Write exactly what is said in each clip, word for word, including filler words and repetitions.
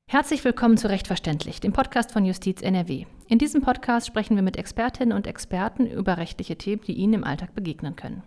Herzlich willkommen zu Recht verständlich, dem Podcast von Justiz N R W. In diesem Podcast sprechen wir mit Expertinnen und Experten über rechtliche Themen, die Ihnen im Alltag begegnen können.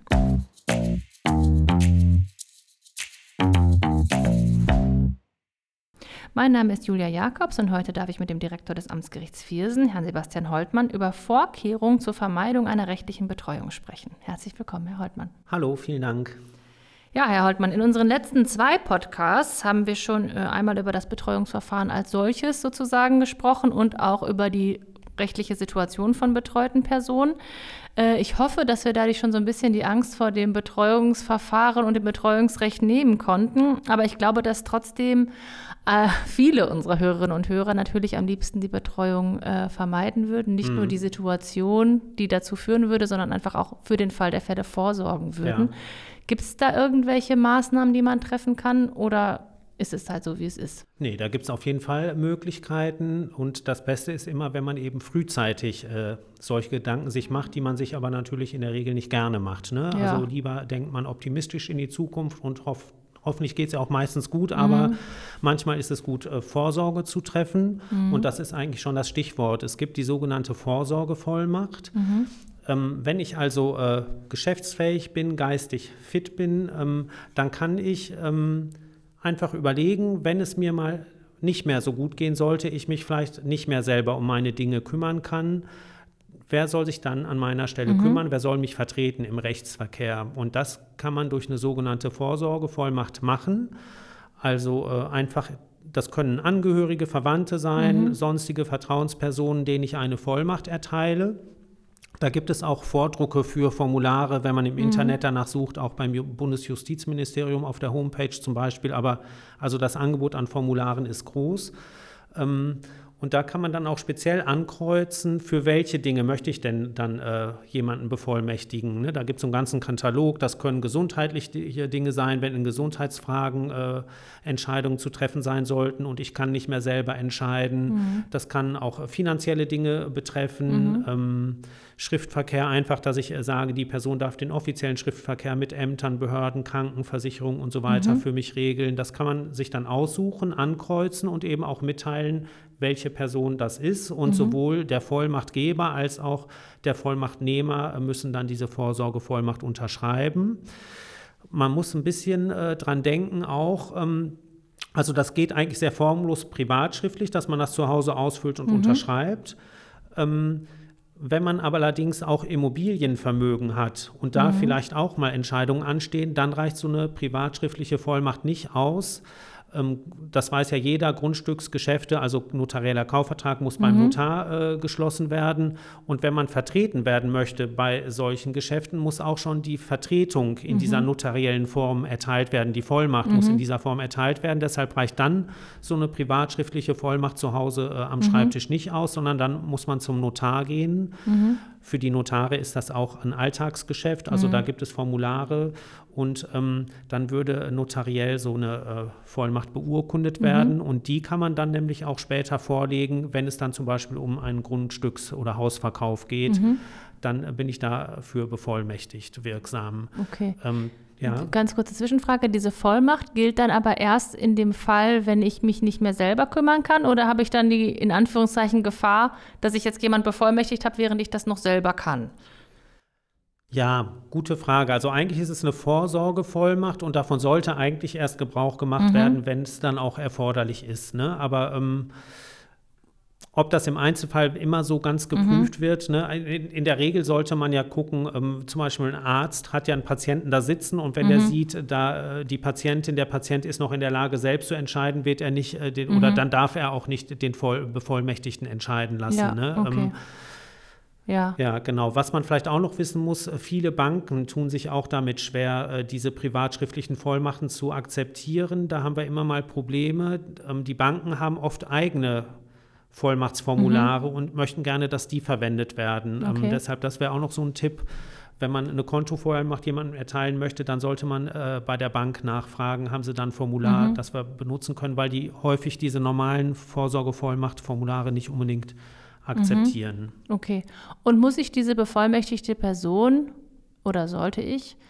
Mein Name ist Julia Jakobs und heute darf ich mit dem Direktor des Amtsgerichts Viersen, Herrn Sebastian Holtmann, über Vorkehrungen zur Vermeidung einer rechtlichen Betreuung sprechen. Herzlich willkommen, Herr Holtmann. Hallo, vielen Dank. Ja, Herr Holtmann, in unseren letzten zwei Podcasts haben wir schon äh, einmal über das Betreuungsverfahren als solches sozusagen gesprochen und auch über die rechtliche Situation von betreuten Personen. Äh, ich hoffe, dass wir dadurch schon so ein bisschen die Angst vor dem Betreuungsverfahren und dem Betreuungsrecht nehmen konnten. Aber ich glaube, dass trotzdem äh, viele unserer Hörerinnen und Hörer natürlich am liebsten die Betreuung äh, vermeiden würden. Nicht hm. nur die Situation, die dazu führen würde, sondern einfach auch für den Fall der Fälle vorsorgen würden. Ja. Gibt es da irgendwelche Maßnahmen, die man treffen kann, oder ist es halt so, wie es ist? Nee, da gibt es auf jeden Fall Möglichkeiten, und das Beste ist immer, wenn man eben frühzeitig äh, solche Gedanken sich macht, die man sich aber natürlich in der Regel nicht gerne macht. Ne? Ja. Also lieber denkt man optimistisch in die Zukunft und hofft, hoffentlich geht es ja auch meistens gut, aber mhm. manchmal ist es gut, äh, Vorsorge zu treffen, mhm. und das ist eigentlich schon das Stichwort. Es gibt die sogenannte Vorsorgevollmacht. Mhm. Ähm, wenn ich also äh, geschäftsfähig bin, geistig fit bin, ähm, dann kann ich ähm, einfach überlegen, wenn es mir mal nicht mehr so gut gehen sollte, ich mich vielleicht nicht mehr selber um meine Dinge kümmern kann, wer soll sich dann an meiner Stelle mhm. kümmern, wer soll mich vertreten im Rechtsverkehr? Und das kann man durch eine sogenannte Vorsorgevollmacht machen. Also äh, einfach, das können Angehörige, Verwandte sein, mhm. sonstige Vertrauenspersonen, denen ich eine Vollmacht erteile. Da gibt es auch Vordrucke für Formulare, wenn man im mhm. Internet danach sucht, auch beim Bundesjustizministerium auf der Homepage zum Beispiel. Aber also das Angebot an Formularen ist groß. Ähm, Und da kann man dann auch speziell ankreuzen, für welche Dinge möchte ich denn dann äh, jemanden bevollmächtigen. Ne? Da gibt es einen ganzen Katalog, das können gesundheitliche Dinge sein, wenn in Gesundheitsfragen äh, Entscheidungen zu treffen sein sollten und ich kann nicht mehr selber entscheiden. Mhm. Das kann auch finanzielle Dinge betreffen, mhm. ähm, Schriftverkehr einfach, dass ich äh, sage, die Person darf den offiziellen Schriftverkehr mit Ämtern, Behörden, Krankenversicherungen und so weiter mhm. für mich regeln. Das kann man sich dann aussuchen, ankreuzen und eben auch mitteilen, welche Person das ist. Und mhm. sowohl der Vollmachtgeber als auch der Vollmachtnehmer müssen dann diese Vorsorgevollmacht unterschreiben. Man muss ein bisschen äh, dran denken auch, ähm, also das geht eigentlich sehr formlos privatschriftlich, dass man das zu Hause ausfüllt und mhm. unterschreibt. Ähm, Wenn man aber allerdings auch Immobilienvermögen hat und da mhm. vielleicht auch mal Entscheidungen anstehen, dann reicht so eine privatschriftliche Vollmacht nicht aus. Das weiß ja jeder, Grundstücksgeschäfte, also notarieller Kaufvertrag muss beim mhm. Notar äh, geschlossen werden. Und wenn man vertreten werden möchte bei solchen Geschäften, muss auch schon die Vertretung in mhm. dieser notariellen Form erteilt werden. Die Vollmacht mhm. muss in dieser Form erteilt werden. Deshalb reicht dann so eine privatschriftliche Vollmacht zu Hause äh, am mhm. Schreibtisch nicht aus, sondern dann muss man zum Notar gehen. Mhm. Für die Notare ist das auch ein Alltagsgeschäft, also mhm. da gibt es Formulare und ähm, dann würde notariell so eine äh, Vollmacht beurkundet werden mhm. und die kann man dann nämlich auch später vorlegen, wenn es dann zum Beispiel um einen Grundstücks- oder Hausverkauf geht, mhm. dann bin ich dafür bevollmächtigt wirksam. Okay. Ähm, Ja. Ganz kurze Zwischenfrage, diese Vollmacht gilt dann aber erst in dem Fall, wenn ich mich nicht mehr selber kümmern kann, oder habe ich dann die, in Anführungszeichen, Gefahr, dass ich jetzt jemand bevollmächtigt habe, während ich das noch selber kann? Ja, gute Frage. Also eigentlich ist es eine Vorsorgevollmacht und davon sollte eigentlich erst Gebrauch gemacht mhm. werden, wenn es dann auch erforderlich ist. Ne? Aber ähm, ob das im Einzelfall immer so ganz geprüft mhm. wird, ne? in, in der Regel sollte man ja gucken, ähm, zum Beispiel ein Arzt hat ja einen Patienten da sitzen und wenn mhm. der sieht, da äh, die Patientin, der Patient ist noch in der Lage, selbst zu entscheiden, wird er nicht, äh, den, mhm. oder dann darf er auch nicht den Voll- Bevollmächtigten entscheiden lassen. Ja, ne? okay. ähm, Ja. ja, genau. Was man vielleicht auch noch wissen muss, viele Banken tun sich auch damit schwer, diese privatschriftlichen Vollmachten zu akzeptieren. Da haben wir immer mal Probleme. Die Banken haben oft eigene Vollmachtsformulare mhm. und möchten gerne, dass die verwendet werden. Okay. Ähm, deshalb, das wäre auch noch so ein Tipp. Wenn man eine Kontovollmacht jemandem erteilen möchte, dann sollte man äh, bei der Bank nachfragen, haben sie dann ein Formular, mhm. das wir benutzen können, weil die häufig diese normalen Vorsorgevollmachtformulare nicht unbedingt akzeptieren. Mhm. Okay. Und muss ich diese bevollmächtigte Person, oder sollte ich,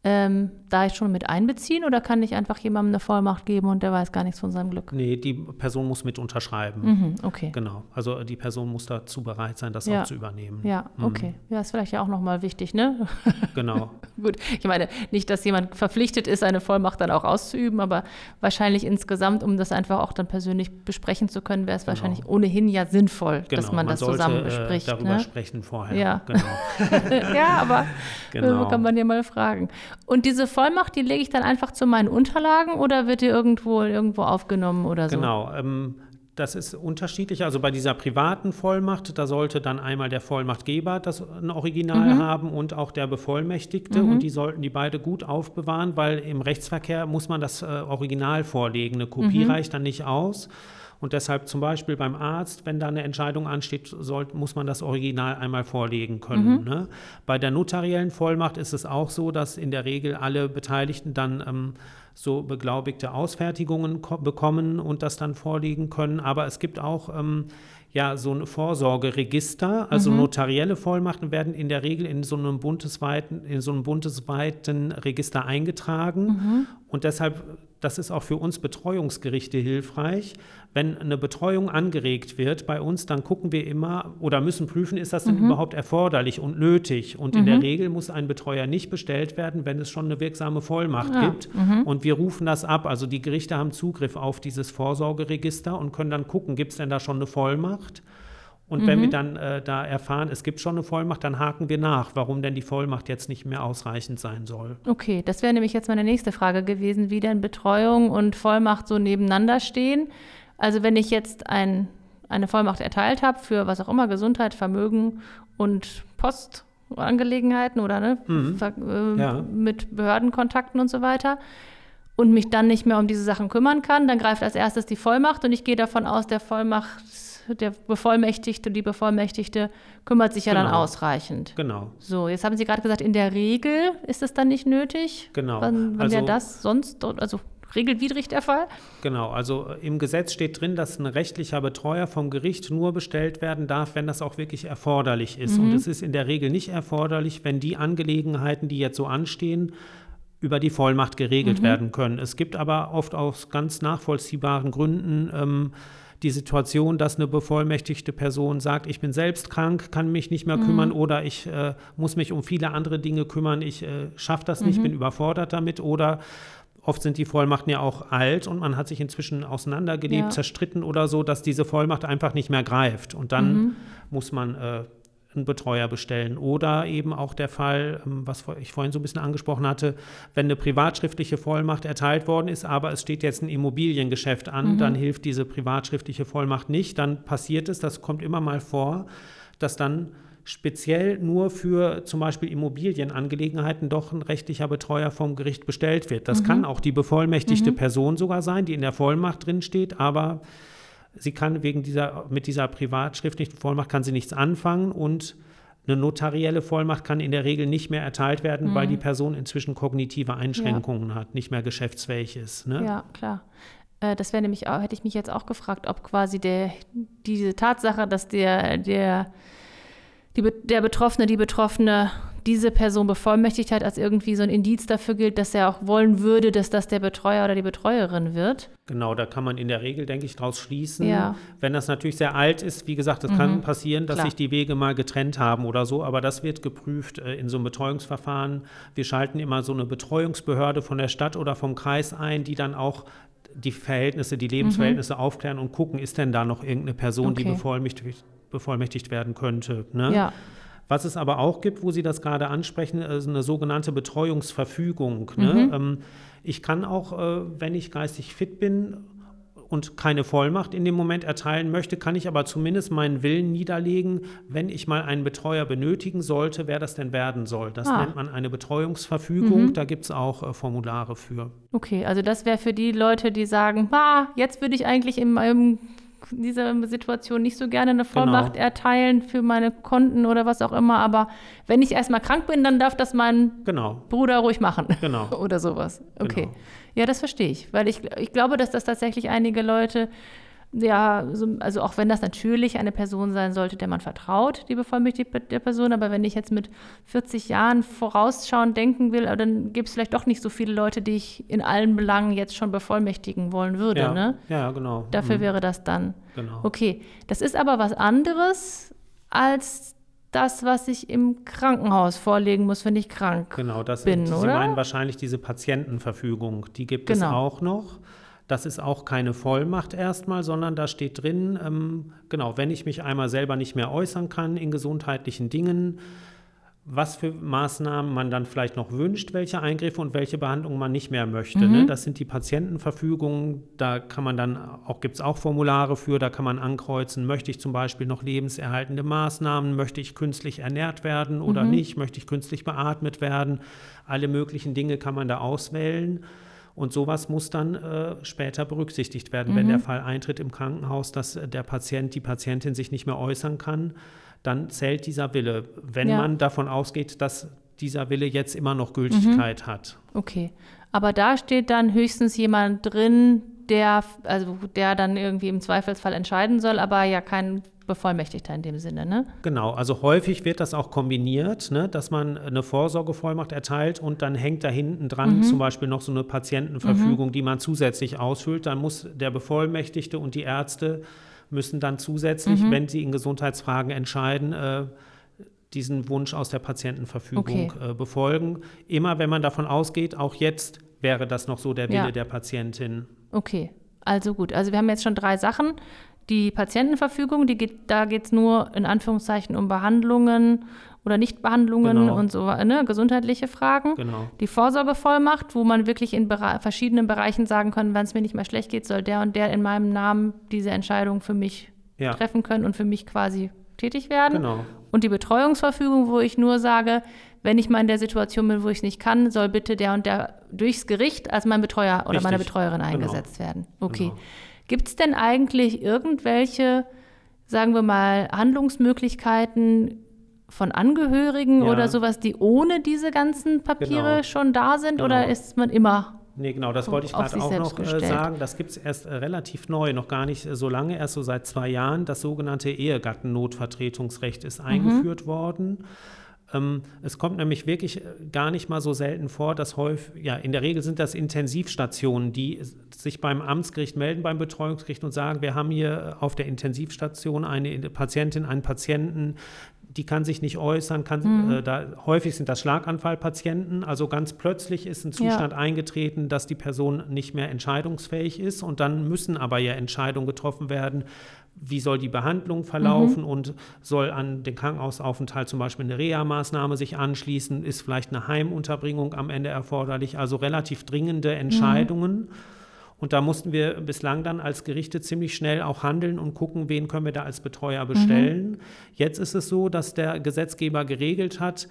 ähm, da ich schon mit einbeziehen oder kann ich einfach jemandem eine Vollmacht geben und der weiß gar nichts von seinem Glück? Nee, die Person muss mit unterschreiben. Mhm, okay. Genau, also die Person muss dazu bereit sein, das ja. auch zu übernehmen. Ja, okay. Mhm. Ja, ist vielleicht ja auch nochmal wichtig, ne? Genau. Gut, ich meine, nicht, dass jemand verpflichtet ist, eine Vollmacht dann auch auszuüben, aber wahrscheinlich insgesamt, um das einfach auch dann persönlich besprechen zu können, wäre es genau. wahrscheinlich ohnehin ja sinnvoll, genau. dass man, man das sollte, zusammen bespricht. Äh, darüber ne? sprechen vorher. Ja, genau. ja aber genau. kann man ja mal fragen. Und diese Vollmacht, die lege ich dann einfach zu meinen Unterlagen oder wird die irgendwo, irgendwo aufgenommen oder so? Genau, ähm, das ist unterschiedlich. Also bei dieser privaten Vollmacht, da sollte dann einmal der Vollmachtgeber das ein Original mhm. haben und auch der Bevollmächtigte. Mhm. Und die sollten die beide gut aufbewahren, weil im Rechtsverkehr muss man das äh, Original vorlegen. Eine Kopie mhm. reicht dann nicht aus. Und deshalb zum Beispiel beim Arzt, wenn da eine Entscheidung ansteht, soll, muss man das Original einmal vorlegen können. Mhm. Ne? Bei der notariellen Vollmacht ist es auch so, dass in der Regel alle Beteiligten dann ähm, so beglaubigte Ausfertigungen ko- bekommen und das dann vorlegen können. Aber es gibt auch ähm, ja, so ein Vorsorgeregister. Also mhm. notarielle Vollmachten werden in der Regel in so einem bundesweiten, in so einem bundesweiten Register eingetragen. Mhm. Und deshalb, das ist auch für uns Betreuungsgerichte hilfreich. Wenn eine Betreuung angeregt wird bei uns, dann gucken wir immer oder müssen prüfen, ist das denn mhm. überhaupt erforderlich und nötig? Und mhm. in der Regel muss ein Betreuer nicht bestellt werden, wenn es schon eine wirksame Vollmacht ja. gibt. Mhm. Und wir rufen das ab. Also die Gerichte haben Zugriff auf dieses Vorsorgeregister und können dann gucken, gibt es denn da schon eine Vollmacht? Und mhm. wenn wir dann äh, da erfahren, es gibt schon eine Vollmacht, dann haken wir nach, warum denn die Vollmacht jetzt nicht mehr ausreichend sein soll. Okay, das wäre nämlich jetzt meine nächste Frage gewesen, wie denn Betreuung und Vollmacht so nebeneinander stehen. Also wenn ich jetzt ein, eine Vollmacht erteilt habe für was auch immer, Gesundheit, Vermögen und Postangelegenheiten oder ne, mhm. ver, äh, ja. mit Behördenkontakten und so weiter und mich dann nicht mehr um diese Sachen kümmern kann, dann greift als erstes die Vollmacht und ich gehe davon aus, der Vollmacht, der Bevollmächtigte, die Bevollmächtigte kümmert sich ja genau. dann ausreichend. Genau. So, jetzt haben Sie gerade gesagt, in der Regel ist es dann nicht nötig. Genau. Wann, wann also, wäre das sonst, also regelwidrig der Fall? Genau, also im Gesetz steht drin, dass ein rechtlicher Betreuer vom Gericht nur bestellt werden darf, wenn das auch wirklich erforderlich ist. Mhm. Und es ist in der Regel nicht erforderlich, wenn die Angelegenheiten, die jetzt so anstehen, über die Vollmacht geregelt mhm. werden können. Es gibt aber oft aus ganz nachvollziehbaren Gründen ähm, die Situation, dass eine bevollmächtigte Person sagt, ich bin selbst krank, kann mich nicht mehr mhm. kümmern oder ich äh, muss mich um viele andere Dinge kümmern, ich äh, schaffe das nicht, mhm. bin überfordert damit oder oft sind die Vollmachten ja auch alt und man hat sich inzwischen auseinandergelebt, ja. zerstritten oder so, dass diese Vollmacht einfach nicht mehr greift. Und dann mhm. muss man äh, einen Betreuer bestellen. Oder eben auch der Fall, was ich vorhin so ein bisschen angesprochen hatte, wenn eine privatschriftliche Vollmacht erteilt worden ist, aber es steht jetzt ein Immobiliengeschäft an, mhm. dann hilft diese privatschriftliche Vollmacht nicht. Dann passiert es, das kommt immer mal vor, dass dann speziell nur für zum Beispiel Immobilienangelegenheiten doch ein rechtlicher Betreuer vom Gericht bestellt wird. Das mhm. kann auch die bevollmächtigte mhm. Person sogar sein, die in der Vollmacht drin steht, aber sie kann wegen dieser, mit dieser privatschriftlichen Vollmacht kann sie nichts anfangen und eine notarielle Vollmacht kann in der Regel nicht mehr erteilt werden, mhm. weil die Person inzwischen kognitive Einschränkungen ja. hat, nicht mehr geschäftsfähig ist. Ne? Ja, klar. Äh, das wäre nämlich auch, hätte ich mich jetzt auch gefragt, ob quasi der, diese Tatsache, dass der, der Die, der Betroffene, die Betroffene diese Person bevollmächtigt hat, als irgendwie so ein Indiz dafür gilt, dass er auch wollen würde, dass das der Betreuer oder die Betreuerin wird. Genau, da kann man in der Regel, denke ich, draus schließen. Ja. Wenn das natürlich sehr alt ist, wie gesagt, es mhm. kann passieren, dass Klar. sich die Wege mal getrennt haben oder so, aber das wird geprüft äh, in so einem Betreuungsverfahren. Wir schalten immer so eine Betreuungsbehörde von der Stadt oder vom Kreis ein, die dann auch die Verhältnisse, die Lebensverhältnisse mhm. aufklären und gucken, ist denn da noch irgendeine Person, okay. die bevollmächtigt bevollmächtigt werden könnte. Ne? Ja. Was es aber auch gibt, wo Sie das gerade ansprechen, ist eine sogenannte Betreuungsverfügung. Ne? Mhm. Ähm, ich kann auch, äh, wenn ich geistig fit bin und keine Vollmacht in dem Moment erteilen möchte, kann ich aber zumindest meinen Willen niederlegen, wenn ich mal einen Betreuer benötigen sollte, wer das denn werden soll. Das ah. nennt man eine Betreuungsverfügung. Mhm. Da gibt es auch äh, Formulare für. Okay, also das wäre für die Leute, die sagen, ah, jetzt würde ich eigentlich in meinem in dieser Situation nicht so gerne eine Vollmacht genau. erteilen für meine Konten oder was auch immer, aber wenn ich erstmal krank bin, dann darf das mein genau. Bruder ruhig machen genau. oder sowas. Okay, genau. ja, das verstehe ich, weil ich, ich glaube, dass das tatsächlich einige Leute ja, also auch wenn das natürlich eine Person sein sollte, der man vertraut, die bevollmächtigte der Person, aber wenn ich jetzt mit vierzig Jahren vorausschauend denken will, dann gibt es vielleicht doch nicht so viele Leute, die ich in allen Belangen jetzt schon bevollmächtigen wollen würde. Ja, ne? ja genau. Dafür mhm. wäre das dann. Genau. Okay, das ist aber was anderes als das, was ich im Krankenhaus vorlegen muss, wenn ich krank genau, das, bin, Sie oder? Sie meinen wahrscheinlich diese Patientenverfügung, die gibt Genau. es auch noch. Das ist auch keine Vollmacht erstmal, sondern da steht drin, ähm, genau, wenn ich mich einmal selber nicht mehr äußern kann in gesundheitlichen Dingen, was für Maßnahmen man dann vielleicht noch wünscht, welche Eingriffe und welche Behandlungen man nicht mehr möchte. Mhm. Ne? Das sind die Patientenverfügungen, da kann man dann auch, gibt es auch Formulare für, da kann man ankreuzen, möchte ich zum Beispiel noch lebenserhaltende Maßnahmen, möchte ich künstlich ernährt werden oder Mhm. nicht, möchte ich künstlich beatmet werden. Alle möglichen Dinge kann man da auswählen. Und sowas muss dann äh, später berücksichtigt werden, mhm. wenn der Fall eintritt im Krankenhaus, dass äh, der Patient, die Patientin sich nicht mehr äußern kann, dann zählt dieser Wille, wenn ja. man davon ausgeht, dass dieser Wille jetzt immer noch Gültigkeit mhm. hat. Okay, aber da steht dann höchstens jemand drin, der, also der dann irgendwie im Zweifelsfall entscheiden soll, aber ja kein Bevollmächtigter in dem Sinne, ne? Genau, also häufig wird das auch kombiniert, ne, dass man eine Vorsorgevollmacht erteilt und dann hängt da hinten dran mhm. zum Beispiel noch so eine Patientenverfügung, mhm. die man zusätzlich ausfüllt. Dann muss der Bevollmächtigte und die Ärzte müssen dann zusätzlich, mhm. wenn sie in Gesundheitsfragen entscheiden, äh, diesen Wunsch aus der Patientenverfügung okay. äh, befolgen. Immer wenn man davon ausgeht, auch jetzt wäre das noch so der Wille ja. der Patientin. Okay, also gut. Also wir haben jetzt schon drei Sachen. Die Patientenverfügung, die geht, da geht es nur in Anführungszeichen um Behandlungen oder Nichtbehandlungen genau. und so, ne, gesundheitliche Fragen. Genau. Die Vorsorgevollmacht, wo man wirklich in bere- verschiedenen Bereichen sagen kann, wenn es mir nicht mehr schlecht geht, soll der und der in meinem Namen diese Entscheidung für mich ja. treffen können und für mich quasi tätig werden. Genau. Und die Betreuungsverfügung, wo ich nur sage, wenn ich mal in der Situation bin, wo ich es nicht kann, soll bitte der und der durchs Gericht als mein Betreuer oder Richtig. meine Betreuerin eingesetzt genau. werden. Okay. Genau. Gibt es denn eigentlich irgendwelche, sagen wir mal, Handlungsmöglichkeiten von Angehörigen ja. oder sowas, die ohne diese ganzen Papiere genau. schon da sind? Genau. Oder ist man immer Nee, genau, das wollte ich gerade auch noch äh, sagen. Das gibt es erst äh, relativ neu, noch gar nicht äh, so lange, erst so seit zwei Jahren. Das sogenannte Ehegattennotvertretungsrecht ist mhm. eingeführt worden. Ähm, es kommt nämlich wirklich gar nicht mal so selten vor, dass häufig, ja, in der Regel sind das Intensivstationen, die sich beim Amtsgericht melden, beim Betreuungsgericht und sagen, wir haben hier auf der Intensivstation eine Patientin, einen Patienten, die kann sich nicht äußern, kann, mhm. äh, da, häufig sind das Schlaganfallpatienten, also ganz plötzlich ist ein Zustand ja. eingetreten, dass die Person nicht mehr entscheidungsfähig ist und dann müssen aber ja Entscheidungen getroffen werden, wie soll die Behandlung verlaufen mhm. und soll an den Krankenhausaufenthalt zum Beispiel eine Reha-Maßnahme sich anschließen, ist vielleicht eine Heimunterbringung am Ende erforderlich, also relativ dringende Entscheidungen. Mhm. Und da mussten wir bislang dann als Gerichte ziemlich schnell auch handeln und gucken, wen können wir da als Betreuer bestellen. Mhm. Jetzt ist es so, dass der Gesetzgeber geregelt hat,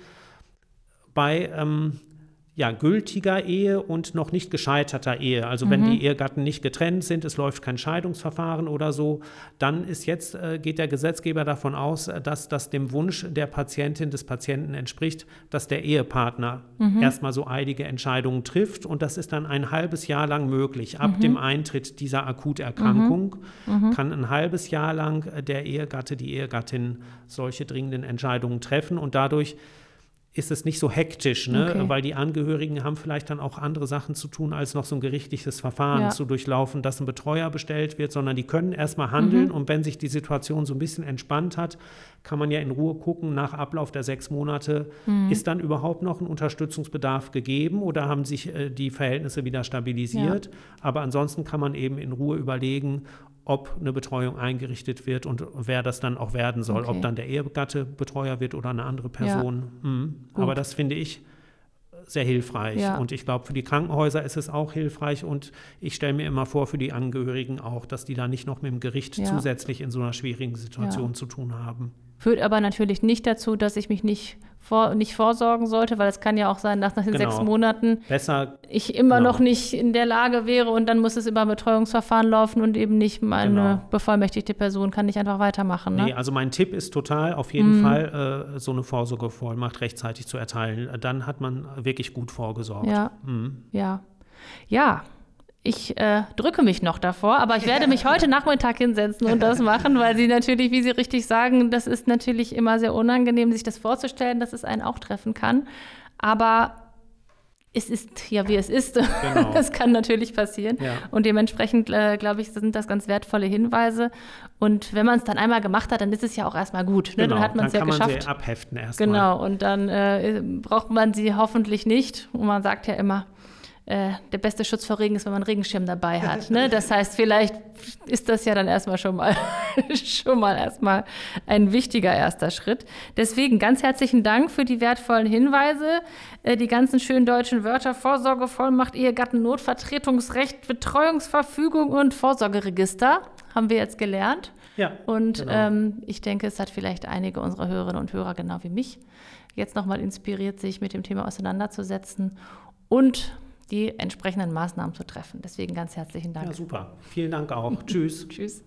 bei ähm, ja, gültiger Ehe und noch nicht gescheiterter Ehe, also mhm. wenn die Ehegatten nicht getrennt sind, es läuft kein Scheidungsverfahren oder so, dann ist jetzt, äh, geht der Gesetzgeber davon aus, dass das dem Wunsch der Patientin, des Patienten entspricht, dass der Ehepartner mhm. erstmal so eilige Entscheidungen trifft und das ist dann ein halbes Jahr lang möglich. Ab mhm. dem Eintritt dieser Akuterkrankung mhm. kann ein halbes Jahr lang der Ehegatte, die Ehegattin solche dringenden Entscheidungen treffen und dadurch ist es nicht so hektisch, ne? Okay. Weil die Angehörigen haben vielleicht dann auch andere Sachen zu tun, als noch so ein gerichtliches Verfahren ja. zu durchlaufen, dass ein Betreuer bestellt wird, sondern die können erstmal handeln mhm. und wenn sich die Situation so ein bisschen entspannt hat, kann man ja in Ruhe gucken, nach Ablauf der sechs Monate, mhm. ist dann überhaupt noch ein Unterstützungsbedarf gegeben oder haben sich äh, die Verhältnisse wieder stabilisiert? Ja. Aber ansonsten kann man eben in Ruhe überlegen, ob eine Betreuung eingerichtet wird und wer das dann auch werden soll, okay. ob dann der Ehegatte Betreuer wird oder eine andere Person. Ja. Mhm. Aber das finde ich sehr hilfreich ja. und ich glaube, für die Krankenhäuser ist es auch hilfreich und ich stelle mir immer vor, für die Angehörigen auch, dass die da nicht noch mit dem Gericht ja. zusätzlich in so einer schwierigen Situation ja. zu tun haben. Führt aber natürlich nicht dazu, dass ich mich nicht, vor, nicht vorsorgen sollte, weil es kann ja auch sein, dass nach den genau. sechs Monaten Besser, ich immer genau. noch nicht in der Lage wäre und dann muss es über ein Betreuungsverfahren laufen und eben nicht meine genau. bevollmächtigte Person kann nicht einfach weitermachen. Ne? Nee, also mein Tipp ist total, auf jeden mhm. Fall äh, so eine Vorsorgevollmacht rechtzeitig zu erteilen. Dann hat man wirklich gut vorgesorgt. Ja, mhm. ja. Ja, ich äh, drücke mich noch davor, aber ich werde mich heute Nachmittag hinsetzen und das machen, weil Sie natürlich, wie Sie richtig sagen, das ist natürlich immer sehr unangenehm, sich das vorzustellen, dass es einen auch treffen kann. Aber es ist ja, wie es ist. Genau. Das kann natürlich passieren. Ja. Und dementsprechend, äh, glaube ich, sind das ganz wertvolle Hinweise. Und wenn man es dann einmal gemacht hat, dann ist es ja auch erstmal gut. Ne? Genau, dann hat man es ja geschafft. Dann kann man sie abheften erstmal. Genau, und dann äh, braucht man sie hoffentlich nicht. Und man sagt ja immer, äh, der beste Schutz vor Regen ist, wenn man einen Regenschirm dabei hat. Ne? Das heißt, vielleicht ist das ja dann erstmal schon mal, schon mal erstmal ein wichtiger erster Schritt. Deswegen ganz herzlichen Dank für die wertvollen Hinweise, äh, die ganzen schönen deutschen Wörter, Vorsorgevollmacht, Ehegatten, Notvertretungsrecht, Betreuungsverfügung und Vorsorgeregister haben wir jetzt gelernt. Ja, und genau. ähm, ich denke, es hat vielleicht einige unserer Hörerinnen und Hörer, genau wie mich, jetzt nochmal inspiriert, sich mit dem Thema auseinanderzusetzen und die entsprechenden Maßnahmen zu treffen. Deswegen ganz herzlichen Dank. Ja, super. Vielen Dank auch. Tschüss. Tschüss.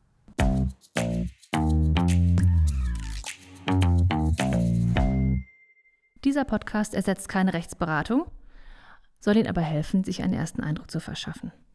Dieser Podcast ersetzt keine Rechtsberatung, soll Ihnen aber helfen, sich einen ersten Eindruck zu verschaffen.